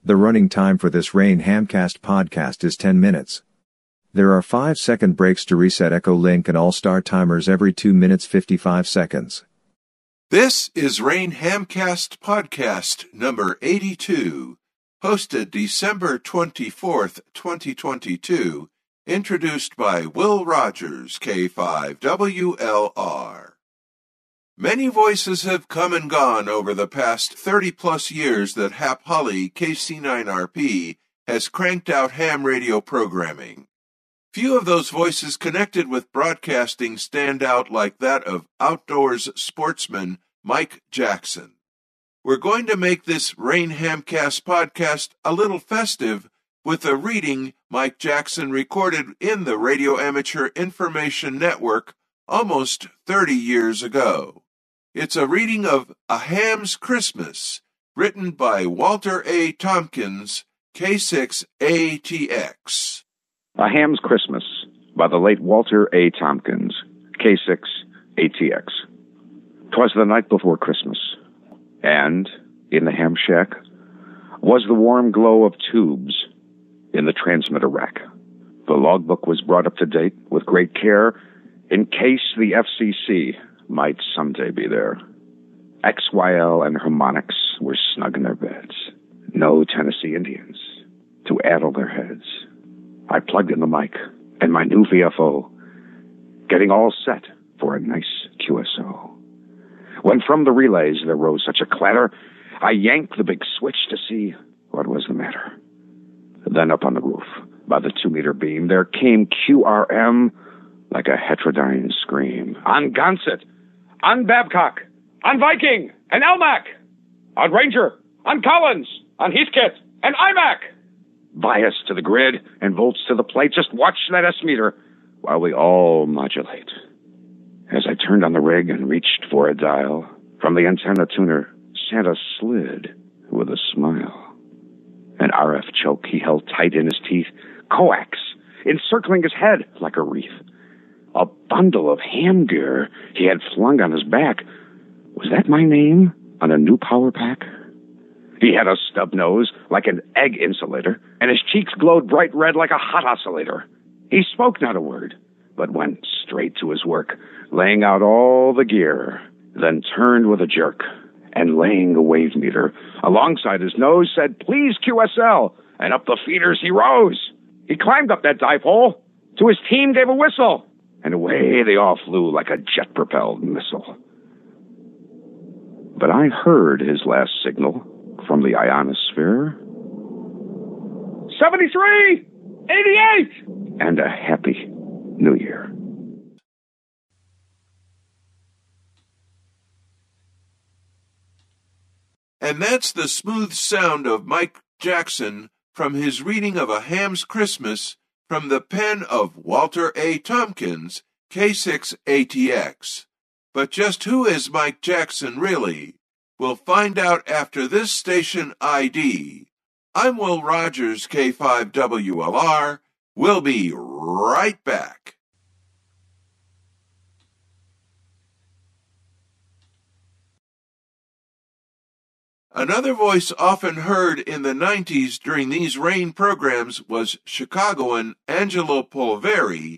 The running time for this Rain Hamcast podcast is 10 minutes. There are 5-second breaks to reset Echo Link and all start timers every 2 minutes 55 seconds. This is Rain Hamcast podcast number 82, posted December 24th, 2022, introduced by Will Rogers, K5WLR. Many voices have come and gone over the past 30-plus years that Hap Holly, KC9RP, has cranked out ham radio programming. Few of those voices connected with broadcasting stand out like that of outdoors sportsman Mike Jackson. We're going to make this Rain Hamcast podcast a little festive with a reading Mike Jackson recorded in the Radio Amateur Information Network almost 30 years ago. It's a reading of A Ham's Christmas, written by Walter A. Tompkins, K6ATX. A Ham's Christmas by the late Walter A. Tompkins, K6ATX. 'Twas the night before Christmas, and in the ham shack was the warm glow of tubes in the transmitter rack. The logbook was brought up to date with great care in case the FCC might someday be there. XYL and Harmonix were snug in their beds. No Tennessee Indians to addle their heads. I plugged in the mic and my new VFO, getting all set for a nice QSO. When from the relays there rose such a clatter, I yanked the big switch to see what was the matter. Then up on the roof, by the 2-meter beam, there came QRM like a heterodyne scream. On Gonset, on Babcock, on Viking, and Elmac, on Ranger, on Collins, on Heathkit, and IMAC. Bias to the grid and volts to the plate. Just watch that S-meter while we all modulate. As I turned on the rig and reached for a dial, from the antenna tuner, Santa slid with a smile. An RF choke he held tight in his teeth, coax encircling his head like a wreath. A bundle of ham gear he had flung on his back. Was that my name on a new power pack? He had a stub nose like an egg insulator, and his cheeks glowed bright red like a hot oscillator. He spoke not a word, but went straight to his work, laying out all the gear, then turned with a jerk, and laying a wave meter alongside his nose, said, "Please, QSL," and up the feeders he rose. He climbed up that dive hole, to his team gave a whistle, and away they all flew like a jet-propelled missile. But I heard his last signal from the ionosphere. 73! 88! And a happy New Year. And that's the smooth sound of Mike Jackson from his reading of A Ham's Christmas from the pen of Walter A. Tompkins, K6ATX. But just who is Mike Jackson really? We'll find out after this station ID. I'm Will Rogers, K5WLR. We'll be right back. Another voice often heard in the 90s during these rain programs was Chicagoan Angelo Polveri,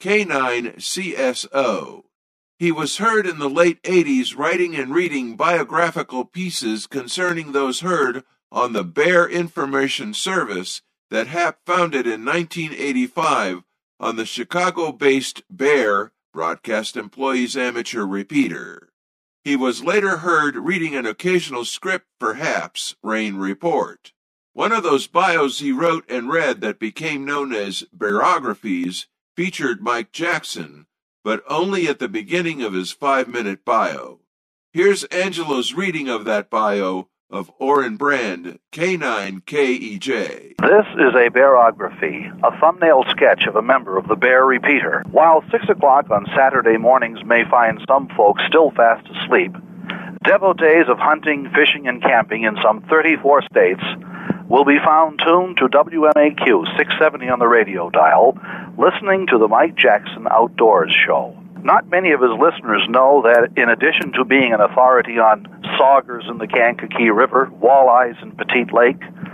K9CSO. He was heard in the late 80s writing and reading biographical pieces concerning those heard on the Bear Information Service that Hap founded in 1985 on the Chicago-based Bear Broadcast Employees Amateur Repeater. He was later heard reading an occasional script for Hap's Rain Report. One of those bios he wrote and read that became known as Bearographies featured Mike Jackson, but only at the beginning of his 5-minute bio. Here's Angelo's reading of that bio of Oren Brand, K9KEJ. This is a Bearography, a thumbnail sketch of a member of the Bear Repeater. While 6 o'clock on Saturday mornings may find some folks still fast asleep, devotees of hunting, fishing, and camping in some 34 states will be found tuned to WMAQ 670 on the radio dial, listening to the Mike Jackson Outdoors Show. Not many of his listeners know that in addition to being an authority on saugers in the Kankakee River, walleyes in Petite Lake,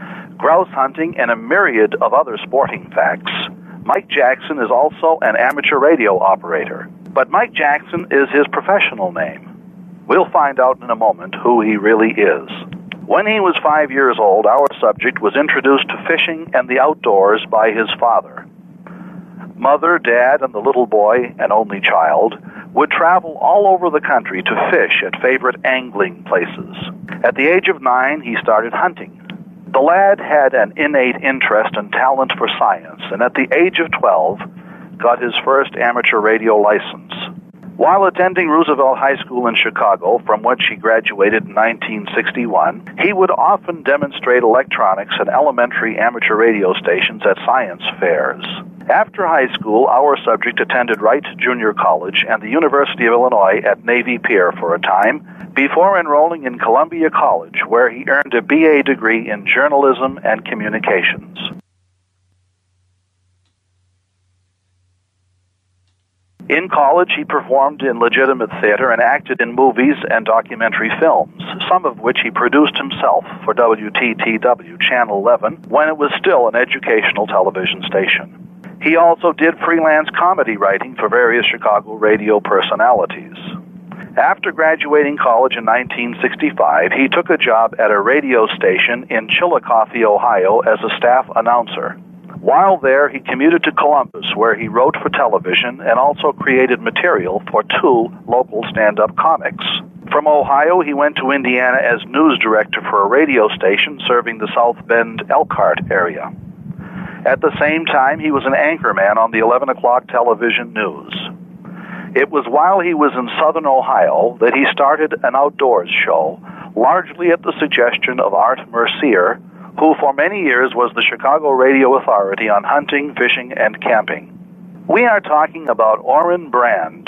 grouse hunting, and a myriad of other sporting facts. Mike Jackson is also an amateur radio operator, but Mike Jackson is his professional name. We'll find out in a moment who he really is. When he was 5 years old, our subject was introduced to fishing and the outdoors by his father. Mother, Dad, and the little boy, an only child, would travel all over the country to fish at favorite angling places. At the age of 9, he started hunting. The lad had an innate interest and talent for science, and at the age of 12, got his first amateur radio license. While attending Roosevelt High School in Chicago, from which he graduated in 1961, he would often demonstrate electronics at elementary amateur radio stations at science fairs. After high school, our subject attended Wright Junior College and the University of Illinois at Navy Pier for a time, before enrolling in Columbia College, where he earned a BA degree in journalism and communications. In college, he performed in legitimate theater and acted in movies and documentary films, some of which he produced himself for WTTW Channel 11 when it was still an educational television station. He also did freelance comedy writing for various Chicago radio personalities. After graduating college in 1965, he took a job at a radio station in Chillicothe, Ohio, as a staff announcer. While there, he commuted to Columbus, where he wrote for television and also created material for 2 local stand-up comics. From Ohio, he went to Indiana as news director for a radio station serving the South Bend Elkhart area. At the same time, he was an anchorman on the 11 o'clock television news. It was while he was in southern Ohio that he started an outdoors show, largely at the suggestion of Art Mercier, who for many years was the Chicago radio authority on hunting, fishing, and camping. We are talking about Orrin Brand,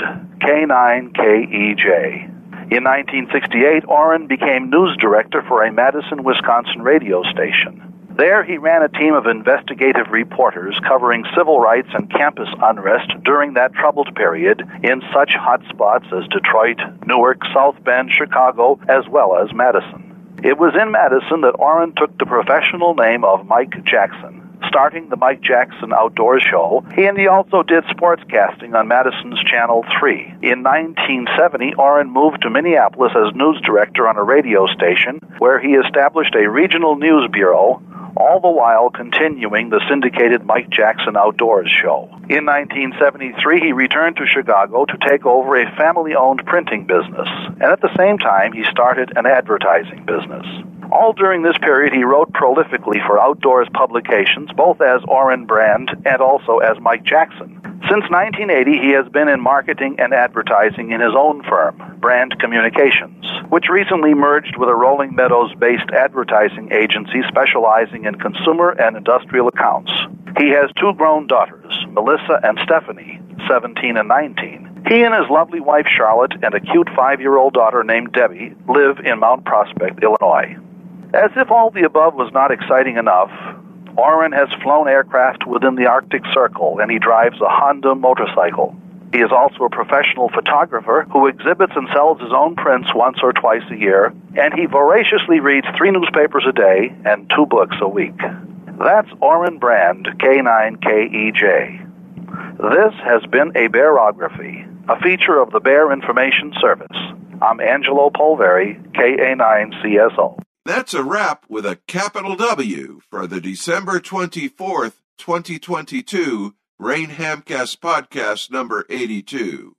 K9KEJ. In 1968, Orrin became news director for a Madison, Wisconsin radio station. There, he ran a team of investigative reporters covering civil rights and campus unrest during that troubled period in such hotspots as Detroit, Newark, South Bend, Chicago, as well as Madison. It was in Madison that Orrin took the professional name of Mike Jackson. Starting the Mike Jackson Outdoors Show, he also did sportscasting on Madison's Channel 3. In 1970, Orrin moved to Minneapolis as news director on a radio station, where he established a regional news bureau, all the while continuing the syndicated Mike Jackson Outdoors Show. In 1973, he returned to Chicago to take over a family-owned printing business, and at the same time, he started an advertising business. All during this period, he wrote prolifically for outdoors publications, both as Orrin Brand and also as Mike Jackson. Since 1980, he has been in marketing and advertising in his own firm, Brand Communications, which recently merged with a Rolling Meadows-based advertising agency specializing in consumer and industrial accounts. He has 2 grown daughters, Melissa and Stephanie, 17 and 19. He and his lovely wife, Charlotte, and a cute 5-year-old daughter named Debbie live in Mount Prospect, Illinois. As if all the above was not exciting enough, Orrin has flown aircraft within the Arctic Circle, and he drives a Honda motorcycle. He is also a professional photographer who exhibits and sells his own prints once or twice a year, and he voraciously reads 3 newspapers a day and 2 books a week. That's Orrin Brand, K9KEJ. This has been a Bearography, a feature of the Bear Information Service. I'm Angelo Polveri, KA9CSO. That's a wrap with a capital W for the December 24th, 2022 Rain Hamcast Podcast number 82.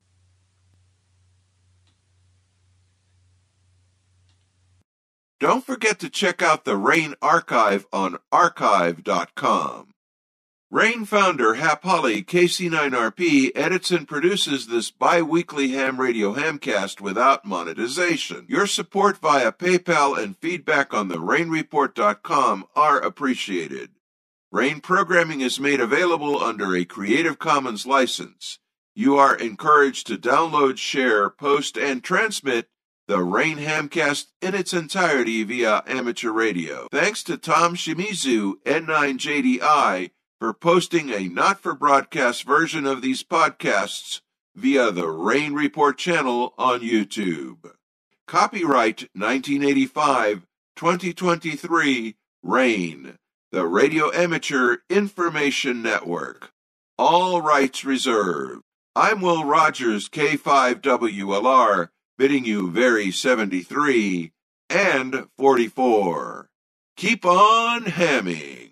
Don't forget to check out the Rain Archive on archive.com. Rain founder Hap Holly, KC9RP, edits and produces this bi-weekly ham radio hamcast without monetization. Your support via PayPal and feedback on the rainreport.com are appreciated. Rain programming is made available under a Creative Commons license. You are encouraged to download, share, post, and transmit the Rain Hamcast in its entirety via amateur radio. Thanks to Tom Shimizu, N9JDI, for posting a not-for-broadcast version of these podcasts via the Rain Report channel on YouTube. Copyright 1985-2023 Rain. the Radio Amateur Information Network. All rights reserved. I'm Will Rogers, K5WLR, bidding you very 73 and 44. Keep on hamming.